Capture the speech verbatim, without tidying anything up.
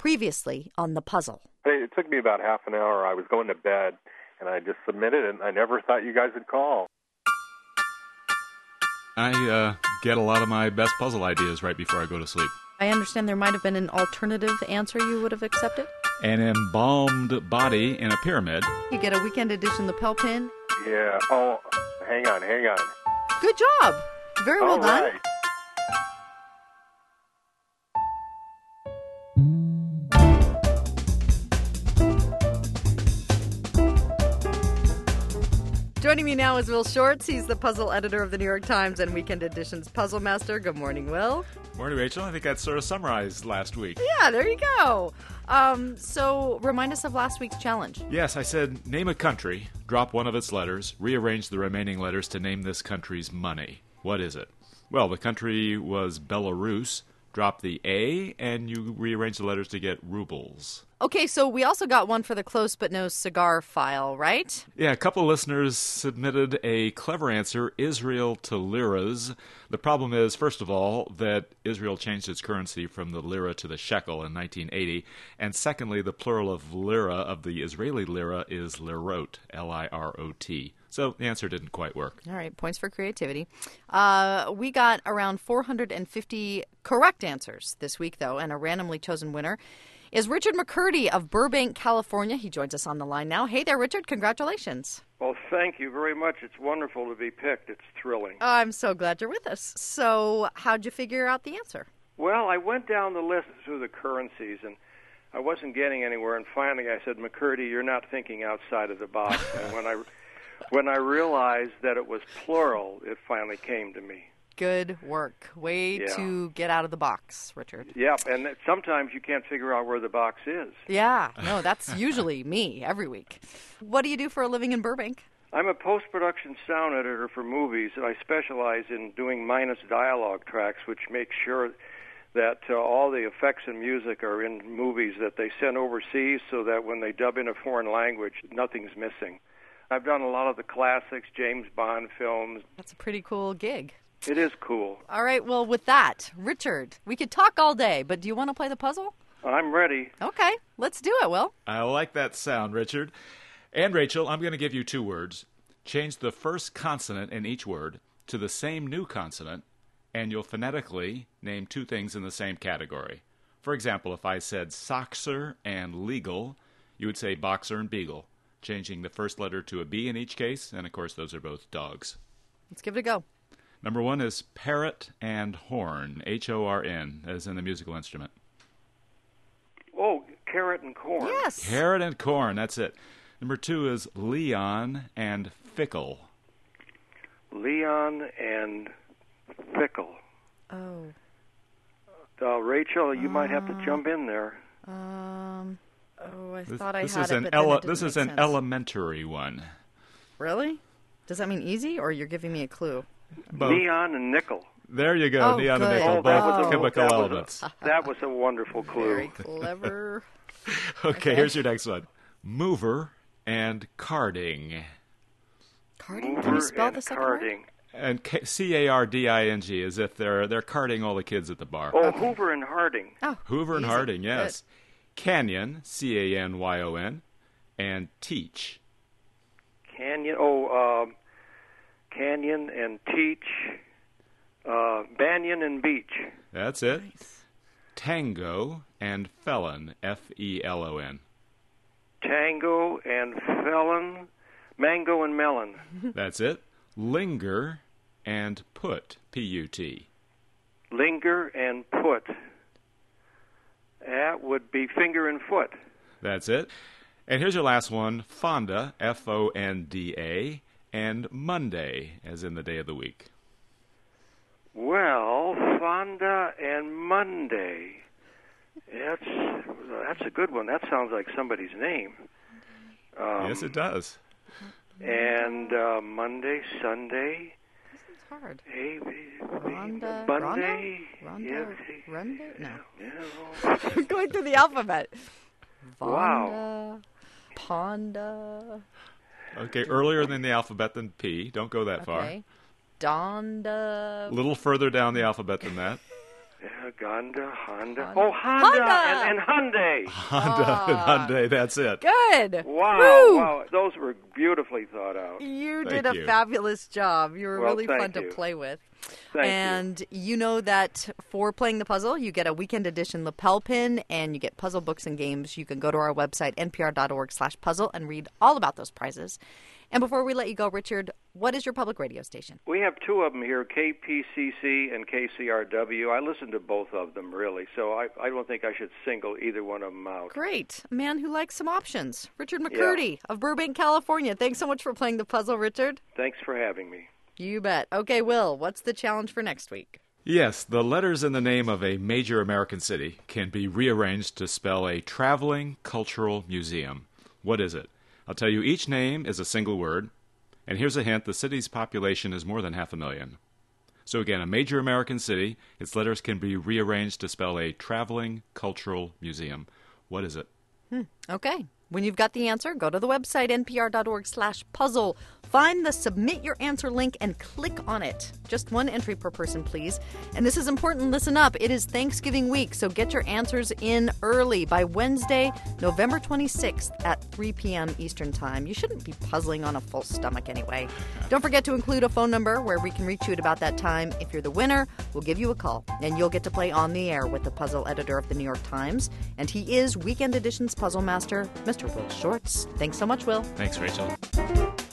Previously on The Puzzle. Hey, it took me about half an hour. I was going to bed, and I just submitted it, and I never thought you guys would call. I uh, get a lot of my best puzzle ideas right before I go to sleep. I understand there might have been an alternative answer you would have accepted. An embalmed body in a pyramid. You get a weekend edition lapel pin. Yeah. Oh, hang on, hang on. Good job. Very well All done. right. Joining me now is Will Shortz. He's the puzzle editor of the New York Times and Weekend Edition's Puzzle Master. Good morning, Will. Morning, Rachel. I think that sort of summarized last week. Yeah, there you go. Um, so remind us of last week's challenge. Yes, I said name a country, drop one of its letters, rearrange the remaining letters to name this country's money. What is it? Well, the country was Belarus. Drop the A, and you rearrange the letters to get rubles. Okay, so we also got one for the close but no cigar file, right? Yeah, a couple listeners submitted a clever answer, Israel to liras. The problem is, first of all, that Israel changed its currency from the lira to the shekel in nineteen eighty. And secondly, the plural of lira, of the Israeli lira, is lirot, L I R O T. So the answer didn't quite work. All right, points for creativity. Uh, we got around four hundred fifty correct answers this week, though, and a randomly chosen winner is Richard McCurdy of Burbank, California. He joins us on the line now. Hey there, Richard. Congratulations. Well, thank you very much. It's wonderful to be picked. It's thrilling. Oh, I'm so glad you're with us. So how'd you figure out the answer? Well, I went down the list through the currencies, and I wasn't getting anywhere. And finally I said, McCurdy, you're not thinking outside of the box. And when I, when I realized that it was plural, it finally came to me. Good work. Way Yeah. to get out of the box, Richard. Yep, and that- sometimes you can't figure out where the box is. Yeah, no, that's usually me every week. What do you do for a living in Burbank? I'm a post-production sound editor for movies, and I specialize in doing minus dialogue tracks, which make sure that uh, all the effects and music are in movies that they send overseas so that when they dub in a foreign language, nothing's missing. I've done a lot of the classics, James Bond films. That's a pretty cool gig. It is cool. All right, well, with that, Richard, we could talk all day, but do you want to play the puzzle? I'm ready. Okay, let's do it, Will. I like that sound, Richard. And Rachel, I'm going to give you two words. Change the first consonant in each word to the same new consonant, and you'll phonetically name two things in the same category. For example, if I said soxer and legal, you would say boxer and beagle, changing the first letter to a B in each case, and of course those are both dogs. Let's give it a go. Number one is parrot and horn, H O R N, as in the musical instrument. Oh, carrot and corn. Yes. Carrot and corn, that's it. Number two is Leon and fickle. Leon and fickle. Oh. Uh, Rachel, you uh, might have to jump in there. Um. Oh, I This, thought I this had is it, an but then ele- it didn't This is make an sense. elementary one. Really? Does that mean easy, or you're giving me a clue? Both. Neon and nickel. There you go, Oh, neon good. and nickel, Oh, that both was a- chemical that was a- elements. That was a wonderful clue. Very clever. Okay, Okay. here's your next one. Mover and carding. Carding? Mover Can you spell and the second carding. word? And K- C A R D I N G, as if they're they're carding all the kids at the bar. Oh, Hoover and Harding. Oh, Hoover and easy. Harding, yes. Canyon, C A N Y O N, and teach. Canyon. Oh, um, Canyon and Teach. Uh, Banyan and Beach. That's it. Nice. Tango and felon, F E L O N. Tango and Felon. Mango and Melon. That's it. Linger and put, P U T. Linger and Put. That would be Finger and Foot. That's it. And here's your last one, Fonda, F O N D A, and Monday, as in the day of the week. Well, Fonda and Monday. That's that's a good one. That sounds like somebody's name. Um, Yes, it does. And uh, Monday, Sunday. This is hard. Hey, Rhonda. Monday. Rhonda? Yeah, Rhonda? No. yeah. I'm going through the alphabet. Wow. Vonda. Ponda. Okay, earlier than the alphabet than P. Don't go that far. Okay. Donda. A little further down the alphabet than that. Uh, Gonda, Honda. Honda. Oh, Honda, Honda! And, and Hyundai. Honda Ah. and Hyundai, that's it. Good. Wow, Woo! wow. Those were beautifully thought out. You Thank did a you. fabulous job. You were Well, really thank fun to you. play with. Thank and you. know that for playing the puzzle, you get a weekend edition lapel pin and you get puzzle books and games. You can go to our website, N P R dot org slash puzzle, and read all about those prizes. And before we let you go, Richard, what is your public radio station? We have two of them here, K P C C and K C R W. I listen to both of them, really, so I, I don't think I should single either one of them out. Great. A man who likes some options. Richard McCurdy of Burbank, California. Thanks so much for playing the puzzle, Richard. Thanks for having me. You bet. Okay, Will, what's the challenge for next week? Yes, the letters in the name of a major American city can be rearranged to spell a traveling cultural museum. What is it? I'll tell you, each name is a single word, and here's a hint, the city's population is more than half a million. So again, a major American city, its letters can be rearranged to spell a traveling cultural museum. What is it? Hmm. Okay. When you've got the answer, go to the website, N P R dot org slash puzzle. Find the Submit Your Answer link and click on it. Just one entry per person, please. And this is important. Listen up. It is Thanksgiving week, so get your answers in early by Wednesday, November twenty-sixth at three p.m. Eastern Time. You shouldn't be puzzling on a full stomach anyway. Don't forget to include a phone number where we can reach you at about that time. If you're the winner, we'll give you a call, and you'll get to play on the air with the puzzle editor of the New York Times. And he is Weekend Edition's puzzle master, Mister Will Shortz. Thanks so much, Will. Thanks, Rachel.